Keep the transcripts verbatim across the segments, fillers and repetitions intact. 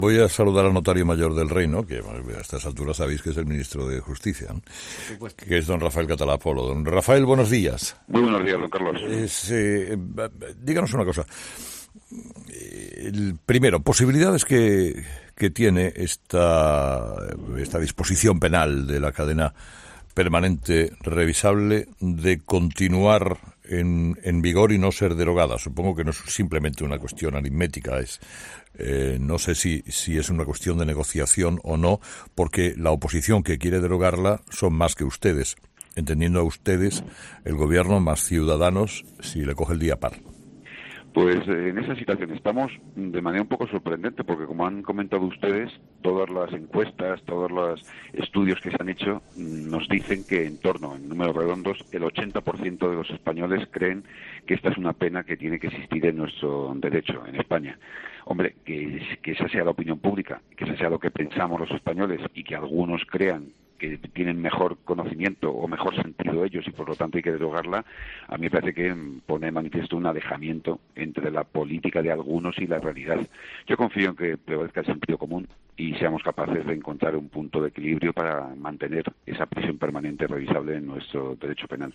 Voy a saludar al notario mayor del reino, que a estas alturas sabéis que es el ministro de Justicia, ¿no? Que es don Rafael Catalá Polo. Don Rafael, buenos días. Muy buenos días, don Carlos. Es, eh, díganos una cosa. El, primero, posibilidades que, que tiene esta, esta disposición penal de la cadena permanente revisable de continuar en, en vigor y no ser derogada. Supongo que no es simplemente una cuestión aritmética, es eh, no sé si, si es una cuestión de negociación o no, porque la oposición que quiere derogarla son más que ustedes, entendiendo a ustedes el gobierno más Ciudadanos si le coge el día par. Pues eh, en esa situación estamos de manera un poco sorprendente, porque como han comentado ustedes, todas las encuestas, todos los estudios que se han hecho nos dicen que en torno, en números redondos, el ochenta por ciento de los españoles creen que esta es una pena que tiene que existir en nuestro derecho, en España. Hombre, que, que esa sea la opinión pública, que esa sea lo que pensamos los españoles y que algunos crean que tienen mejor conocimiento o mejor sentido ellos y por lo tanto hay que derogarla, a mí me parece que pone de manifiesto un alejamiento entre la política de algunos y la realidad. Yo confío en que prevalezca el sentido común y seamos capaces de encontrar un punto de equilibrio para mantener esa prisión permanente revisable en nuestro derecho penal.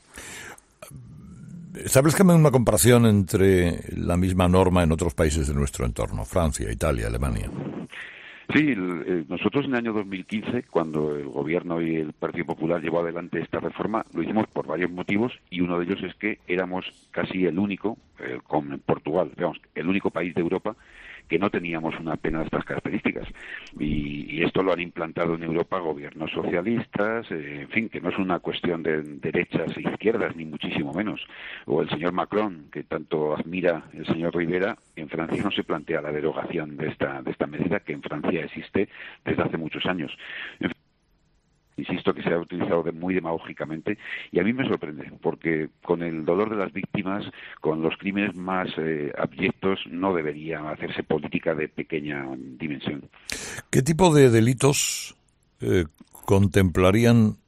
Establezcame una comparación entre la misma norma en otros países de nuestro entorno, Francia, Italia, Alemania. Sí, el, nosotros en el año dos mil quince, cuando el Gobierno y el Partido Popular llevó adelante esta reforma, lo hicimos por varios motivos y uno de ellos es que éramos casi el único, eh, con Portugal, digamos, el único país de Europa que no teníamos una pena de estas características. Y, y esto lo han implantado en Europa gobiernos socialistas, eh, en fin, que no es una cuestión de derechas e izquierdas, ni muchísimo menos. O el señor Macron, que tanto admira el señor Rivera, en Francia no se plantea la derogación de esta, de esta medida, que en Francia existe desde hace muchos años. En fin, insisto que se ha utilizado de muy demagógicamente y a mí me sorprende porque con el dolor de las víctimas, con los crímenes más eh, abyectos, no debería hacerse política de pequeña dimensión. ¿Qué tipo de delitos eh, contemplarían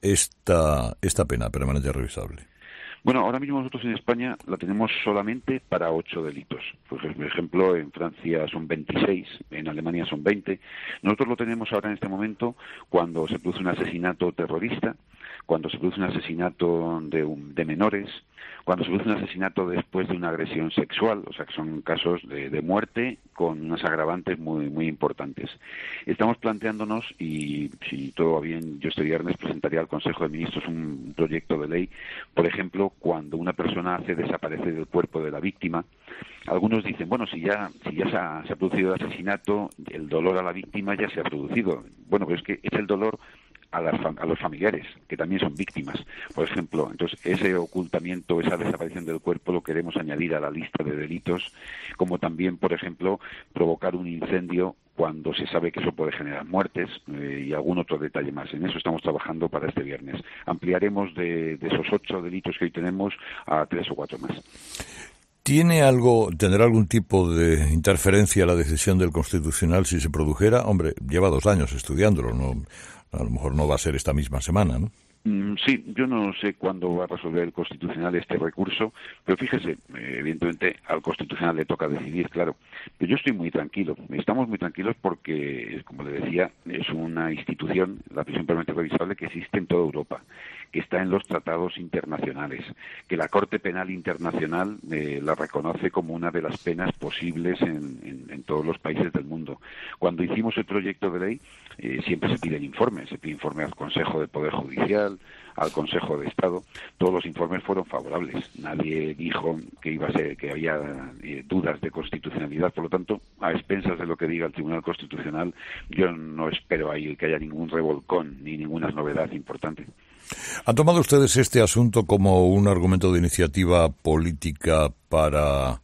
esta, esta pena permanente revisable? Bueno, ahora mismo nosotros en España la tenemos solamente para ocho delitos. Por ejemplo, en Francia son veintiséis, en Alemania son veinte. Nosotros lo tenemos ahora en este momento cuando se produce un asesinato terrorista, cuando se produce un asesinato de, un, de menores, cuando se produce un asesinato después de una agresión sexual, o sea que son casos de, de muerte con unas agravantes muy muy importantes. Estamos planteándonos, y si todo va bien, yo este viernes presentaría al Consejo de Ministros un proyecto de ley, por ejemplo, cuando una persona hace desaparecer el cuerpo de la víctima. Algunos dicen, bueno, si ya si ya se ha, se ha producido el asesinato, el dolor a la víctima ya se ha producido. Bueno, pero es que es el dolor a, las, a los familiares, que también son víctimas, por ejemplo. Entonces, ese ocultamiento, esa desaparición del cuerpo lo queremos añadir a la lista de delitos, como también, por ejemplo, provocar un incendio cuando se sabe que eso puede generar muertes eh, y algún otro detalle más. En eso estamos trabajando para este viernes. Ampliaremos de, de esos ocho delitos que hoy tenemos a tres o cuatro más. ¿Tiene algo, tendrá algún tipo de interferencia la decisión del Constitucional si se produjera? Hombre, lleva dos años estudiándolo, no, a lo mejor no va a ser esta misma semana, ¿no? Sí, yo no sé cuándo va a resolver el Constitucional este recurso, pero fíjese, evidentemente al Constitucional le toca decidir, claro. Pero yo estoy muy tranquilo, estamos muy tranquilos porque, como le decía, es una institución, la prisión permanente revisable, que existe en toda Europa, que está en los tratados internacionales, que la Corte Penal Internacional eh, la reconoce como una de las penas posibles en, en, en todos los países del mundo. Cuando hicimos el proyecto de ley, eh, siempre se piden informes, se pide informe al Consejo del Poder Judicial, al Consejo de Estado. Todos los informes fueron favorables. Nadie dijo que iba a ser, que había eh, dudas de constitucionalidad. Por lo tanto, a expensas de lo que diga el Tribunal Constitucional, yo no espero ahí que haya ningún revolcón ni ninguna novedad importante. ¿Han tomado ustedes este asunto como un argumento de iniciativa política para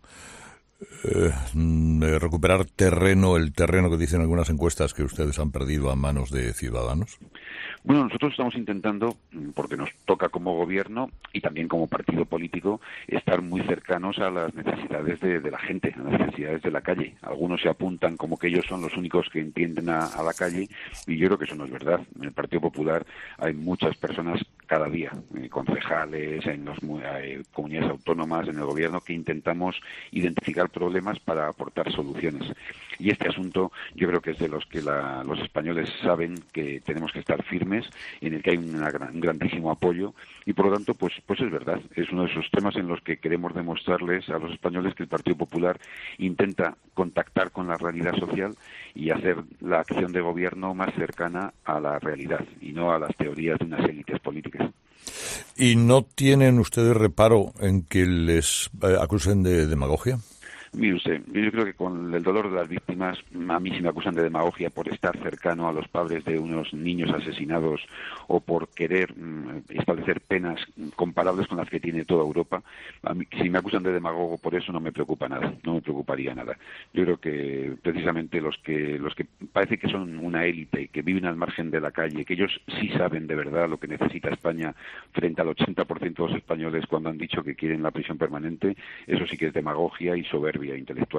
eh, recuperar terreno, el terreno que dicen algunas encuestas que ustedes han perdido a manos de Ciudadanos? Bueno, nosotros estamos intentando, porque nos toca como gobierno y también como partido político, estar muy cercanos a las necesidades de, de la gente, a las necesidades de la calle. Algunos se apuntan como que ellos son los únicos que entienden a, a la calle y yo creo que eso no es verdad. En el Partido Popular hay muchas personas cada día, eh, concejales, en las eh, comunidades autónomas, en el gobierno, que intentamos identificar problemas para aportar soluciones. Y este asunto yo creo que es de los que la, los españoles saben que tenemos que estar firmes, en el que hay una gran, un grandísimo apoyo, y por lo tanto, pues, pues es verdad, es uno de esos temas en los que queremos demostrarles a los españoles que el Partido Popular intenta contactar con la realidad social y hacer la acción de gobierno más cercana a la realidad y no a las teorías de unas élites políticas. ¿Y no tienen ustedes reparo en que les eh, acusen de demagogia? Mire usted, yo creo que con el dolor de las víctimas, a mí sí me acusan de demagogia por estar cercano a los padres de unos niños asesinados o por querer mmm, establecer penas comparables con las que tiene toda Europa. A mí, si me acusan de demagogo por eso, no me preocupa nada, no me preocuparía nada. Yo creo que precisamente los que los que parece que son una élite y que viven al margen de la calle, que ellos sí saben de verdad lo que necesita España frente al ochenta por ciento de los españoles cuando han dicho que quieren la prisión permanente, eso sí que es demagogia y soberbia intelectual.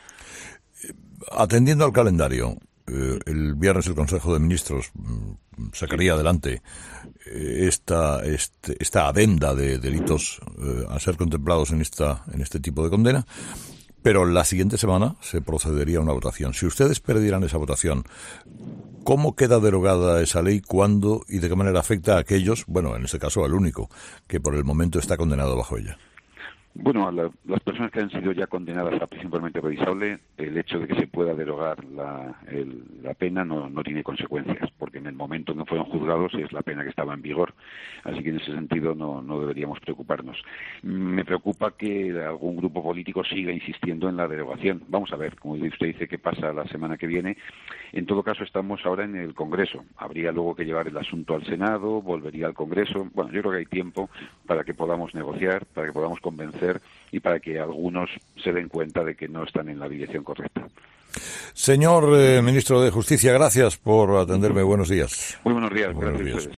Atendiendo al calendario, eh, el viernes el Consejo de Ministros mm, sacaría sí. adelante eh, esta este, esta adenda de delitos eh, a ser contemplados en esta en este tipo de condena, pero la siguiente semana se procedería a una votación. Si ustedes perdieran esa votación, ¿cómo queda derogada esa ley? ¿Cuándo y de qué manera afecta a aquellos, bueno, en este caso al único, que por el momento está condenado bajo ella? Bueno, a la, las personas que han sido ya condenadas a prisión permanente revisable, el hecho de que se pueda derogar la, el, la pena no, no tiene consecuencias, porque en el momento en que fueron juzgados es la pena que estaba en vigor. Así que en ese sentido no, no deberíamos preocuparnos. Me preocupa que algún grupo político siga insistiendo en la derogación. Vamos a ver, como usted dice, qué pasa la semana que viene. En todo caso, estamos ahora en el Congreso. Habría luego que llevar el asunto al Senado, volvería al Congreso. Bueno, yo creo que hay tiempo para que podamos negociar, para que podamos convencer y para que algunos se den cuenta de que no están en la dirección correcta. Señor eh, Ministro de Justicia, gracias por atenderme. Buenos días. Muy buenos días. Buenos gracias días. a ustedes.